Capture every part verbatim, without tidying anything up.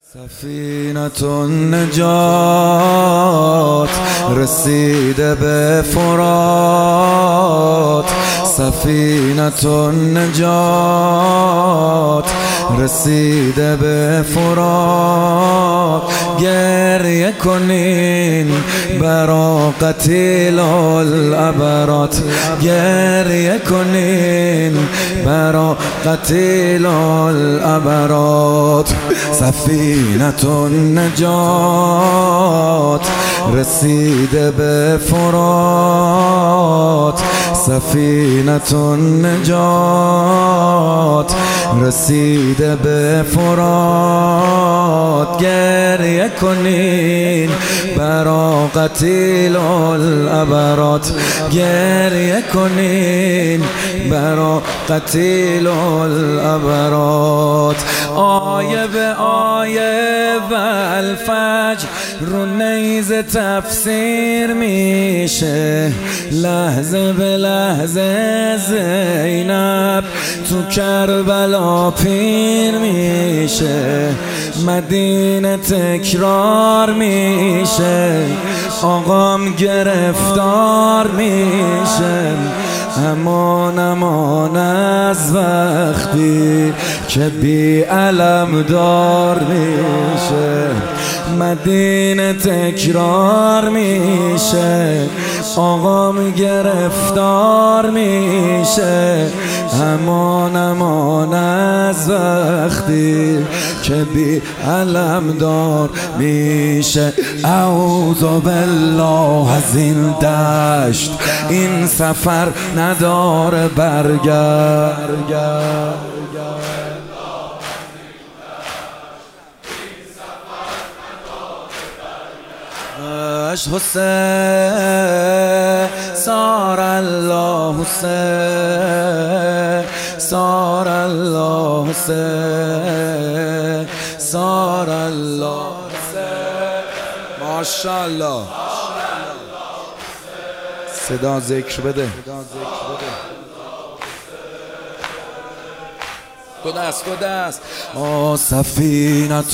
سفینة النجات رسیده به فرات، سفینة النجات رسیده به فرات. گریه کنین برا قتیل العبرات، گریه کنین برا قتیل العبرات. سفینة النجات رسیده به فرات، سفینة النجات رسیده به فرات. گریه کنین برا قتیل العبرات، گریه کنین برا قتیل العبرات. آیه به آیه و الفجر رو نیزه تفسیر میشه، لحظه به لحظه زینب تو کربلا پیر میشه، مدینه تکرار میشه، آقام گرفتار میشه. امان امان از وقتی که بی علم دار میشه، مدینه تکرار میشه، آقام گرفتار میشه. امان امان از وقتی که بی علم دار میشه. اعوذ بالله از این دشت، این سفر نداره برگرد. حسین سار الله، حسین سار الله، حسین سار الله، ماشاءالله. صدا ذکر بده، دو دست دو دست. آ سفینة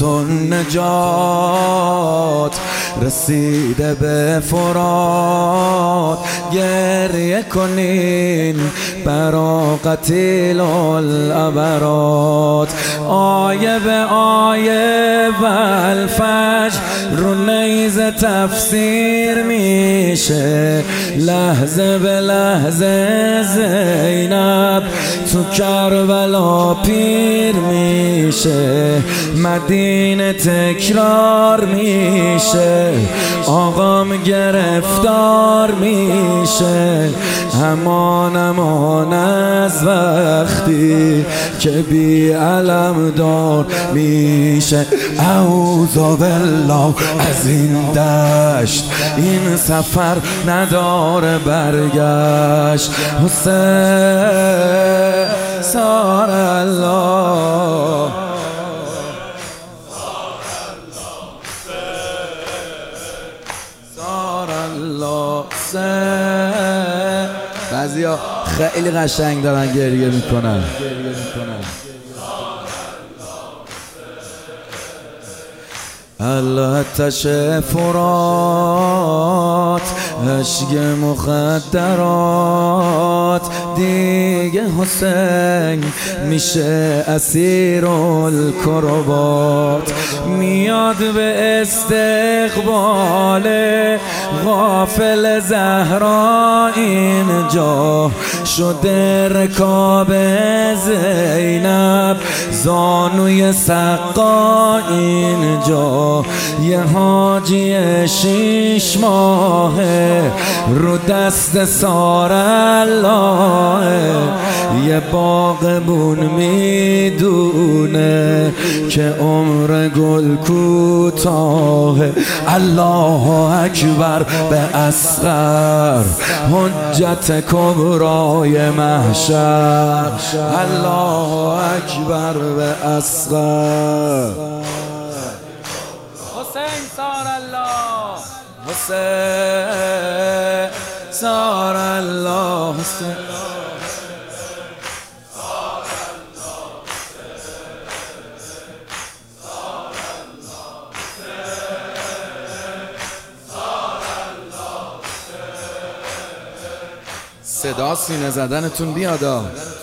النجات رسیده به فرات. گریه کنین برا قتیل العبرات. آیه به آیه و الفجر رو نیزه تفسیر میشه، لحظه به لحظه زینب تو کربلا پیر میشه، مدینه تکرار میشه، آقام گرفتار میشه. امان امان از وقتی که بی علم دار میشه. اعوذ بالله از این دشت، این سفر نداره برگشت. حسین سار الله، سار الله. بعضیا خیلی قشنگ دارن گریه میکنن. آتش فرات، اشک مخدرات، دیگه حسین میشه اسیر الکربات. میاد به استقبال غافل زهرا، اینجا شده رکاب زینب، زانوی سقا اینجا، یه حاجی شیش ماهه رو دست سار الله، یه باغبون میدونه که عمر گل کوتاهه. الله اکبر به اصغر حجت کبرای محشر، الله اکبر به اصغر. حسین سار الله، حسین سار الله، حسین صدا سینه زدنتون بیادا.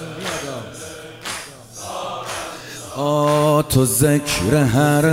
آ تو ذکر هر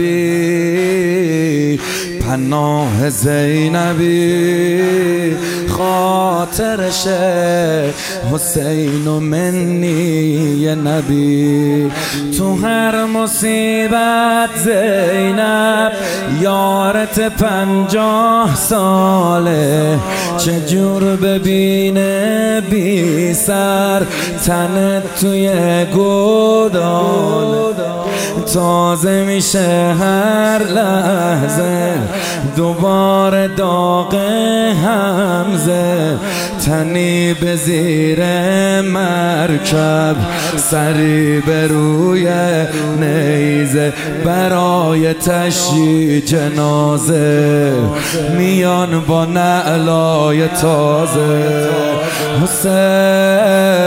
لبی پناه زینبی، خاطرش حسین و منی نبی. تو هر مصیبت زینب یارت پنجاه ساله، چجور ببینه بی سر تنت توی گوداله. تازه میشه هر لحظه دوباره داغ حمزه، تنی به زیر مرکب سری به روی نیزه، برای تشییع جنازه میان با نعلای تازه. حسین